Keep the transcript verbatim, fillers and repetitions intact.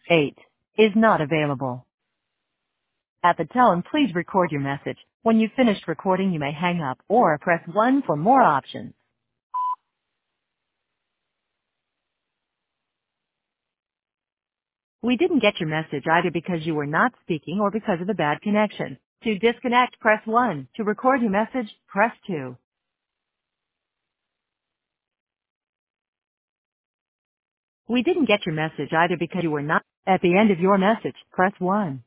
eight is not available. At the tone, please record your message. When you've finished recording, you may hang up or press one for more options. We didn't get your message either because you were not speaking or because of a bad connection. To disconnect, press one. To record your message, press two. We didn't get your message either because you were not. At the end of your message, press one.